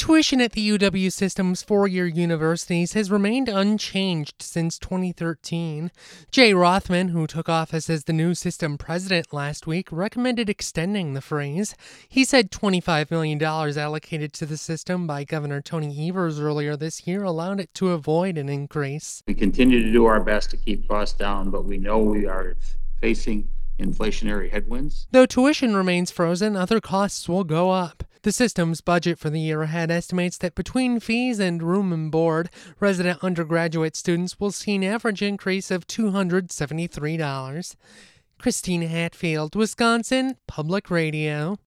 Tuition at the UW system's four-year universities has remained unchanged since 2013. Jay Rothman, who took office as the new system president last week, recommended extending the freeze. He said $25 million allocated to the system by Governor Tony Evers earlier this year allowed it to avoid an increase. We continue to do our best to keep costs down, but we know we are facing inflationary headwinds. Though tuition remains frozen, other costs will go up. The system's budget for the year ahead estimates that between fees and room and board, resident undergraduate students will see an average increase of $273. Christina Hatfield, Wisconsin Public Radio.